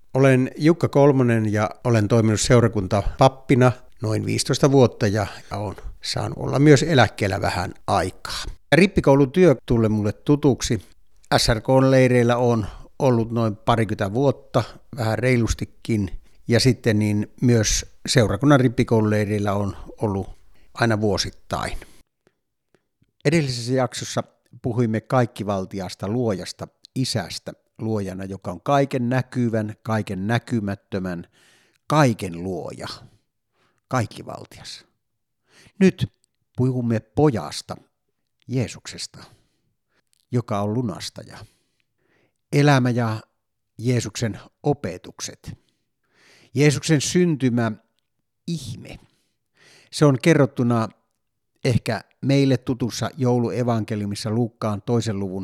Olen Jukka Kolmonen ja olen toiminut seurakuntapappina noin 15 vuotta ja olen saanut olla myös eläkkeellä vähän aikaa. Rippikoulutyö tuli mulle tutuksi. SRK-leireillä on ollut noin parikymmentä vuotta, vähän reilustikin, ja sitten niin myös seurakunnan rippikoululeireillä on ollut aina vuosittain. Edellisessä jaksossa puhuimme kaikkivaltiasta luojasta, Isästä, luojana, joka on kaiken näkyvän, kaiken näkymättömän, kaiken luoja, kaikkivaltias. Nyt puhumme pojasta, Jeesuksesta, joka on lunastaja. Elämä ja Jeesuksen opetukset. Jeesuksen syntymä, ihme. Se on kerrottuna ehkä meille tutussa jouluevankeliumissa Luukkaan 2. luvun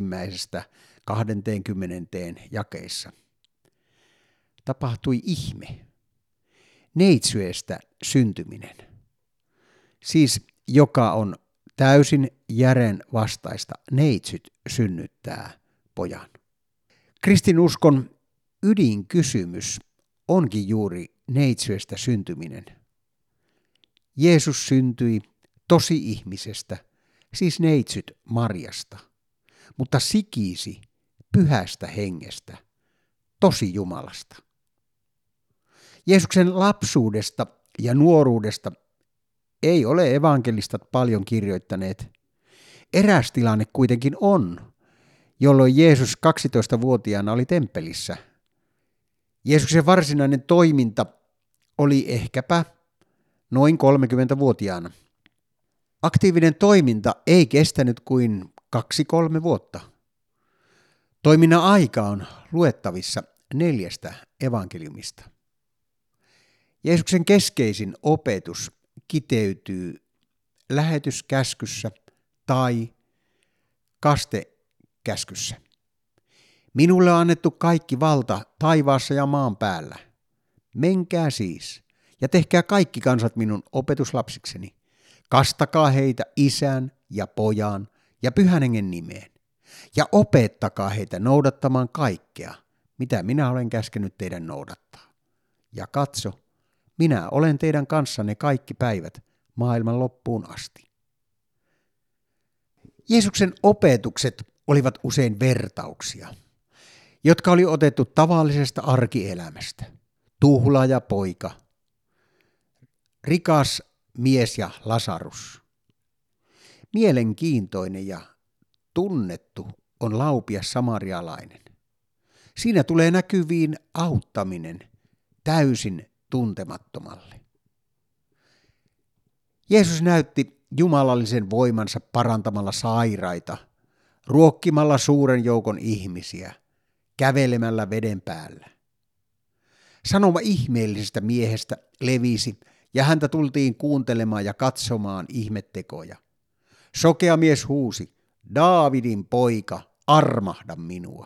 1-20 jakeissa. Tapahtui ihme. Neitsyestä syntyminen. Siis joka on täysin jären vastaista, neitsyt synnyttää pojan. Kristinuskon ydinkysymys onkin juuri neitsyestä syntyminen. Jeesus syntyi tosi-ihmisestä, siis neitsyt Mariasta, mutta sikisi pyhästä hengestä, tosi Jumalasta. Jeesuksen lapsuudesta ja nuoruudesta ei ole evankelistat paljon kirjoittaneet. Eräs tilanne kuitenkin on, jolloin Jeesus 12-vuotiaana oli temppelissä. Jeesuksen varsinainen toiminta oli ehkäpä noin 30-vuotiaana. Aktiivinen toiminta ei kestänyt kuin 2-3 vuotta. Toiminnan aika on luettavissa 4 evankeliumista. Jeesuksen keskeisin opetus kiteytyy lähetyskäskyssä tai kastekäskyssä. Minulle on annettu kaikki valta taivaassa ja maan päällä. Menkää siis ja tehkää kaikki kansat minun opetuslapsikseni. Kastakaa heitä Isän ja Pojan ja Pyhän Hengen nimeen. Ja opettakaa heitä noudattamaan kaikkea, mitä minä olen käskenyt teidän noudattaa. Ja katso, minä olen teidän kanssanne kaikki päivät maailman loppuun asti. Jeesuksen opetukset olivat usein vertauksia, jotka oli otettu tavallisesta arkielämästä. Tuhlaaja poika, rikas mies ja Lasarus. Mielenkiintoinen ja tunnettu on laupias samarialainen. Siinä tulee näkyviin auttaminen täysin tuntemattomalle. Jeesus näytti jumalallisen voimansa parantamalla sairaita, ruokkimalla suuren joukon ihmisiä, kävelemällä veden päällä. Sanoma ihmeellisestä miehestä levisi ja häntä tultiin kuuntelemaan ja katsomaan ihmettekoja. Sokea mies huusi, Daavidin poika, armahda minua.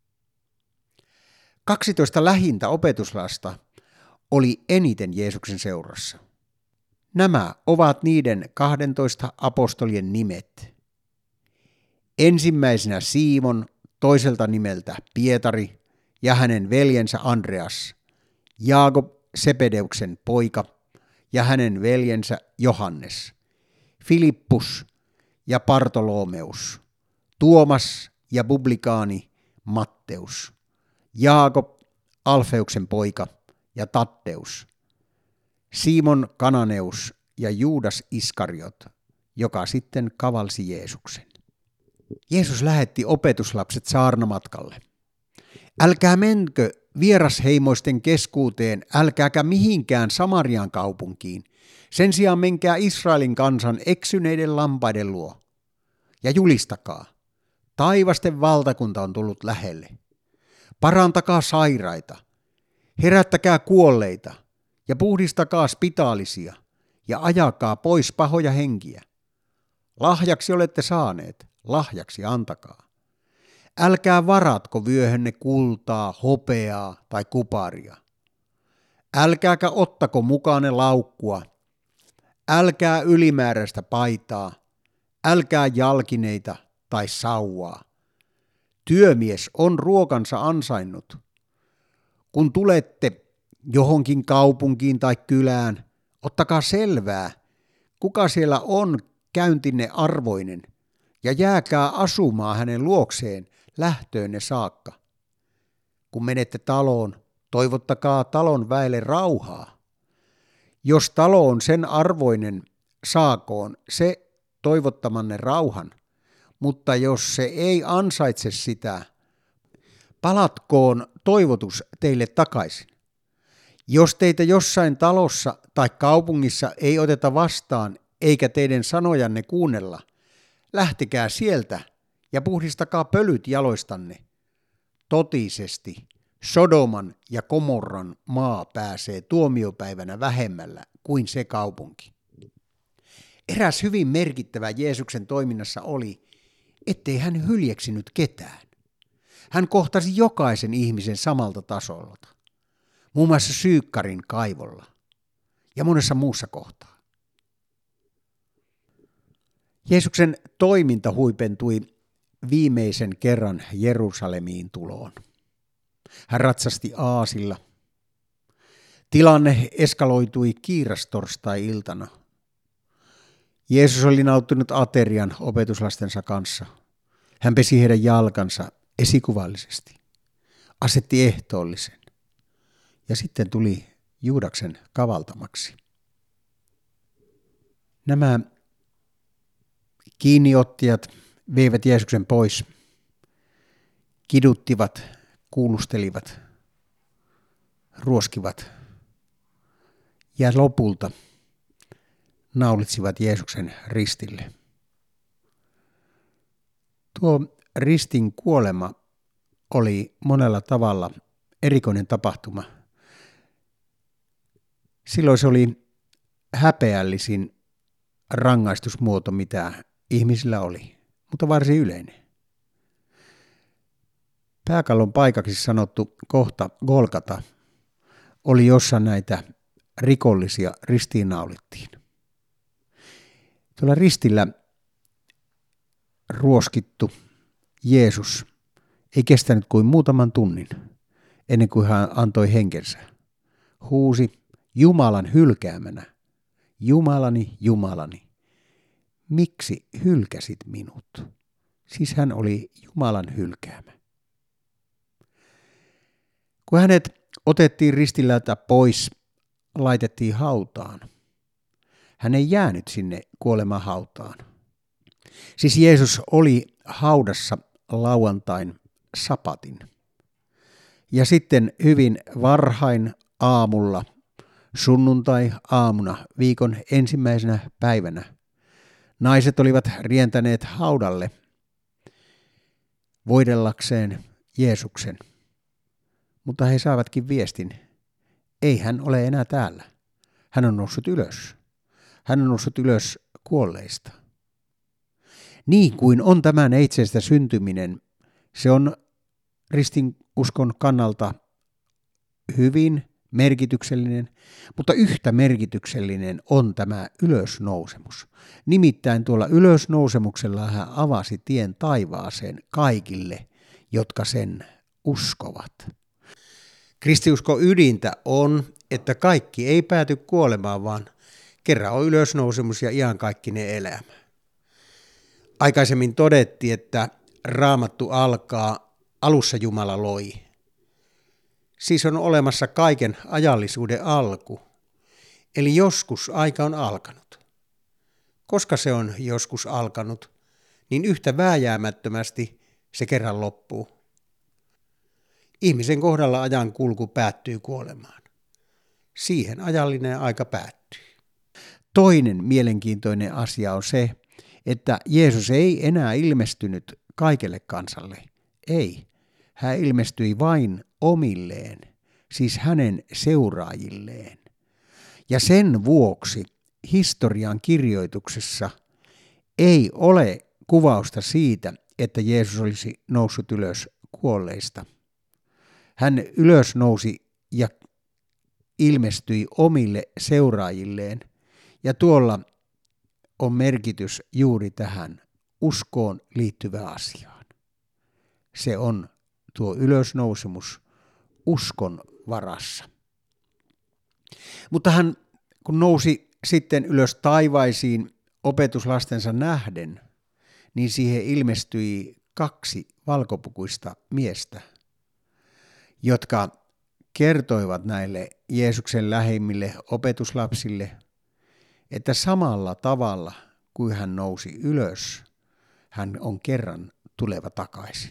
12 lähintä opetuslasta oli eniten Jeesuksen seurassa. Nämä ovat niiden 12 apostolien nimet. Ensimmäisenä Simon, toiselta nimeltä Pietari ja hänen veljensä Andreas, Jaakob Sebedeuksen poika ja hänen veljensä Johannes, Filippus ja Bartolomeus, Tuomas ja publikaani Matteus, Jaakob Alfeuksen poika ja Taddeus, Simon Kananeus ja Juudas Iskariot, joka sitten kavalsi Jeesuksen. Jeesus lähetti opetuslapset saarnamatkalle. Älkää menkö vierasheimoisten keskuuteen, älkääkä mihinkään Samarian kaupunkiin. Sen sijaan menkää Israelin kansan eksyneiden lampaiden luo. Ja julistakaa, taivasten valtakunta on tullut lähelle. Parantakaa sairaita, herättäkää kuolleita ja puhdistakaa spitaalisia ja ajakaa pois pahoja henkiä. Lahjaksi olette saaneet, lahjaksi antakaa. Älkää varatko vyöhönne kultaa, hopeaa tai kuparia. Älkääkä ottako mukaanne laukkua. Älkää ylimääräistä paitaa. Älkää jalkineita tai sauvaa. Työmies on ruokansa ansainnut. Kun tulette johonkin kaupunkiin tai kylään, ottakaa selvää, kuka siellä on käyntinne arvoinen, ja jääkää asumaan hänen luokseen lähtöönne saakka. Kun menette taloon, toivottakaa talon väelle rauhaa. Jos talo on sen arvoinen, saakoon se toivottamanne rauhan, mutta jos se ei ansaitse sitä, palatkoon toivotus teille takaisin. Jos teitä jossain talossa tai kaupungissa ei oteta vastaan eikä teidän sanojanne kuunnella, lähtekää sieltä ja puhdistakaa pölyt jaloistanne. Totisesti Sodoman ja Gomorran maa pääsee tuomiopäivänä vähemmällä kuin se kaupunki. Eräs hyvin merkittävä Jeesuksen toiminnassa oli, ettei hän hyljeksinyt ketään. Hän kohtasi jokaisen ihmisen samalta tasolta, muun muassa Syykkarin kaivolla ja monessa muussa kohtaa. Jeesuksen toiminta huipentui viimeisen kerran Jerusalemiin tuloon. Hän ratsasti aasilla. Tilanne eskaloitui kiirastorstai-iltana. Jeesus oli nauttinut aterian opetuslastensa kanssa. Hän pesi heidän jalkansa esikuvallisesti, asetti ehtoollisen ja sitten tuli Juudaksen kavaltamaksi. Nämä kiinniottijat veivät Jeesuksen pois, kiduttivat, kuulustelivat, ruoskivat ja lopulta naulitsivat Jeesuksen ristille. Tuo ristin kuolema oli monella tavalla erikoinen tapahtuma. Silloin se oli häpeällisin rangaistusmuoto, mitä ihmisillä oli, mutta varsin yleinen. Pääkallon paikaksi sanottu kohta Golgata oli, jossa näitä rikollisia ristiinnaulittiin. Tuolla ristillä ruoskittu Jeesus ei kestänyt kuin muutaman tunnin ennen kuin hän antoi henkensä. Huusi Jumalan hylkäämänä, Jumalani, Jumalani, miksi hylkäsit minut? Siis hän oli Jumalan hylkäämä. Kun hänet otettiin ristillältä pois, laitettiin hautaan. Hän ei jäänyt sinne kuolemahautaan. Siis Jeesus oli haudassa lauantain sapatin. Ja sitten hyvin varhain aamulla, sunnuntai-aamuna, viikon ensimmäisenä päivänä, naiset olivat rientäneet haudalle voidellakseen Jeesuksen. Mutta he saavatkin viestin, ei hän ole enää täällä. Hän on noussut ylös. Hän on noussut ylös kuolleista. Niin kuin on tämä neitsestä syntyminen, se on ristinuskon kannalta hyvin merkityksellinen, mutta yhtä merkityksellinen on tämä ylösnousemus. Nimittäin tuolla ylösnousemuksella hän avasi tien taivaaseen kaikille, jotka sen uskovat. Kristiuskon ydintä on, että kaikki ei pääty kuolemaan, vaan kerran on ylösnousemus ja iankaikkinen elämä. Aikaisemmin todettiin, että Raamattu alkaa alussa Jumala loi. Siis on olemassa kaiken ajallisuuden alku, eli joskus aika on alkanut. Koska se on joskus alkanut, niin yhtä vääjäämättömästi se kerran loppuu. Ihmisen kohdalla ajan kulku päättyy kuolemaan. Siihen ajallinen aika päättyy. Toinen mielenkiintoinen asia on se, että Jeesus ei enää ilmestynyt kaikelle kansalle. Ei, hän ilmestyi vain omilleen, siis hänen seuraajilleen. Ja sen vuoksi historian kirjoituksessa ei ole kuvausta siitä, että Jeesus olisi noussut ylös kuolleista. Hän ylös nousi ja ilmestyi omille seuraajilleen, ja tuolla on merkitys juuri tähän uskoon liittyvään asiaan. Se on tuo ylösnousemus uskon varassa. Mutta hän, kun nousi sitten ylös taivaisiin opetuslastensa nähden, niin siihen ilmestyi 2 valkopukuista miestä, jotka kertoivat näille Jeesuksen lähimmille opetuslapsille, että samalla tavalla kuin hän nousi ylös, hän on kerran tuleva takaisin.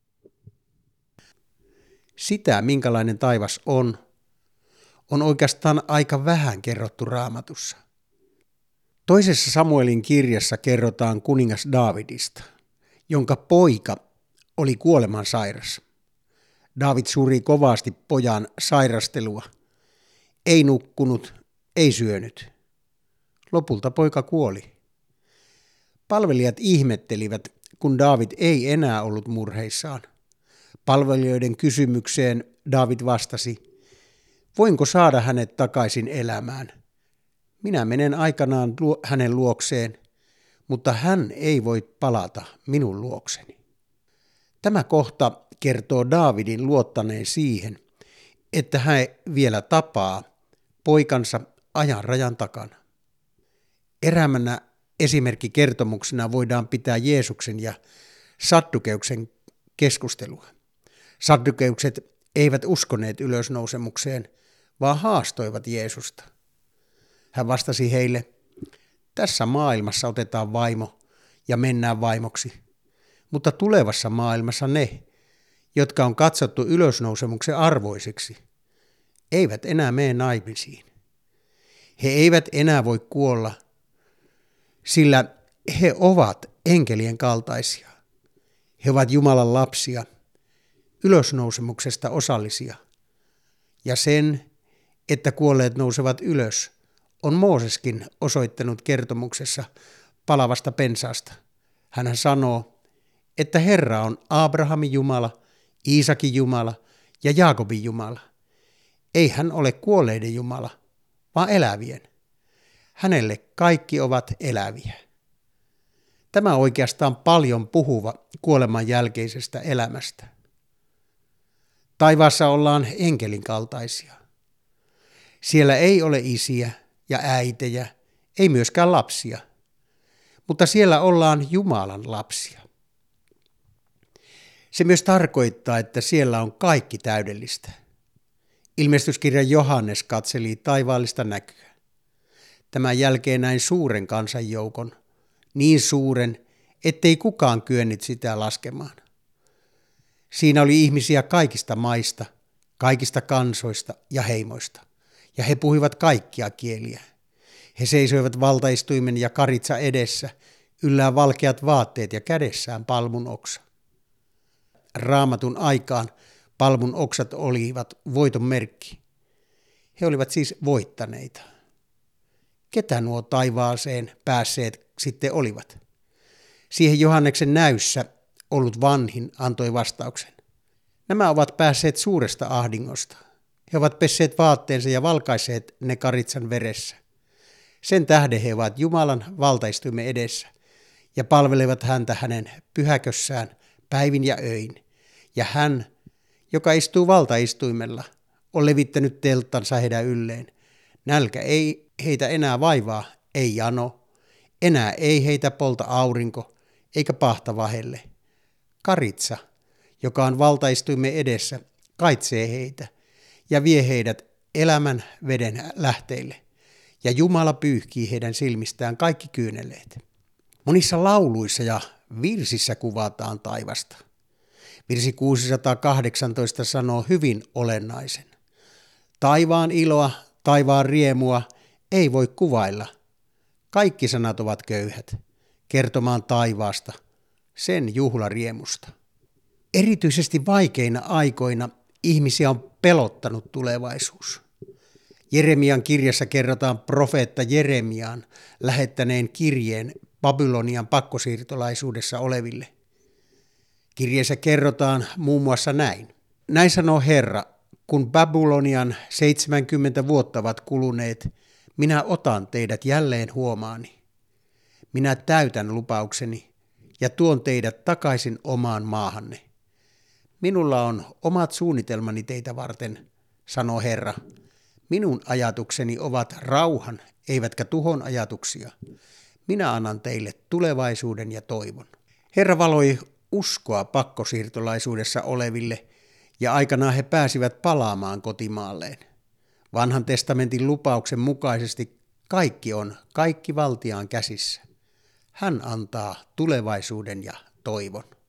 Sitä, minkälainen taivas on oikeastaan aika vähän kerrottu Raamatussa. Toisessa Samuelin kirjassa kerrotaan kuningas Daavidista, jonka poika oli kuolemansairas. Daavid suri kovasti pojan sairastelua. Ei nukkunut, ei syönyt. Lopulta poika kuoli. Palvelijat ihmettelivät, kun Daavid ei enää ollut murheissaan. Palvelijoiden kysymykseen Daavid vastasi, voinko saada hänet takaisin elämään? Minä menen aikanaan hänen luokseen, mutta hän ei voi palata minun luokseni. Tämä kohta kertoo Daavidin luottaneen siihen, että hän vielä tapaa poikansa ajan rajan takana. Erämänä esimerkkikertomuksena voidaan pitää Jeesuksen ja Saddukeuksen keskustelua. Saddukeukset eivät uskoneet ylösnousemukseen, vaan haastoivat Jeesusta. Hän vastasi heille, tässä maailmassa otetaan vaimo ja mennään vaimoksi, mutta tulevassa maailmassa ne, jotka on katsottu ylösnousemuksen arvoiseksi, eivät enää mene naimisiin. He eivät enää voi kuolla, sillä he ovat enkelien kaltaisia. He ovat Jumalan lapsia, ylösnousemuksesta osallisia. Ja sen, että kuolleet nousevat ylös, on Mooseskin osoittanut kertomuksessa palavasta pensaasta. Hän sanoo, että Herra on Abrahamin Jumala, Iisakin Jumala ja Jaakobin Jumala. Ei hän ole kuolleiden Jumala, vaan elävien. Hänelle kaikki ovat eläviä. Tämä oikeastaan paljon puhuva kuoleman jälkeisestä elämästä. Taivaassa ollaan enkelin kaltaisia. Siellä ei ole isiä ja äitejä, ei myöskään lapsia, mutta siellä ollaan Jumalan lapsia. Se myös tarkoittaa, että siellä on kaikki täydellistä. Ilmestyskirjan Johannes katseli taivaallista näkyä. Tämän jälkeen näin suuren kansanjoukon, niin suuren, ettei kukaan kyennyt sitä laskemaan. Siinä oli ihmisiä kaikista maista, kaikista kansoista ja heimoista, ja he puhuivat kaikkia kieliä. He seisoivat valtaistuimen ja karitsa edessä, yllään valkeat vaatteet ja kädessään palmun oksa. Raamatun aikaan palmun oksat olivat voiton merkki. He olivat siis voittaneita. Ketä nuo taivaaseen päässeet sitten olivat? Siihen Johanneksen näyssä ollut vanhin antoi vastauksen. Nämä ovat päässeet suuresta ahdingosta. He ovat pesseet vaatteensa ja valkaisseet ne karitsan veressä. Sen tähden he ovat Jumalan valtaistuimen edessä ja palvelevat häntä hänen pyhäkössään päivin ja öin. Ja hän, joka istuu valtaistuimella, on levittänyt telttansa heidän ylleen. Nälkä ei heitä enää vaivaa, ei jano. Enää ei heitä polta aurinko, eikä pahta vahelle. Karitsa, joka on valtaistuimen edessä, kaitsee heitä ja vie heidät elämän veden lähteille. Ja Jumala pyyhkii heidän silmistään kaikki kyyneleet. Monissa lauluissa ja virsissä kuvataan taivasta. Virsi 618 sanoo hyvin olennaisen. Taivaan iloa, taivaan riemua ei voi kuvailla. Kaikki sanat ovat köyhät, kertomaan taivaasta, sen juhlariemusta. Erityisesti vaikeina aikoina ihmisiä on pelottanut tulevaisuus. Jeremian kirjassa kerrotaan profeetta Jeremiaan lähettäneen kirjeen Babylonian pakkosiirtolaisuudessa oleville. Kirjeessä kerrotaan muun muassa näin. Näin sanoo Herra, kun Babylonian 70 vuotta ovat kuluneet, minä otan teidät jälleen huomaani. Minä täytän lupaukseni ja tuon teidät takaisin omaan maahanne. Minulla on omat suunnitelmani teitä varten, sanoi Herra. Minun ajatukseni ovat rauhan, eivätkä tuhon ajatuksia. Minä annan teille tulevaisuuden ja toivon. Herra valoi uskoa pakkosiirtolaisuudessa oleville, ja aikanaan he pääsivät palaamaan kotimaalleen. Vanhan testamentin lupauksen mukaisesti kaikki valtiaan käsissä. Hän antaa tulevaisuuden ja toivon.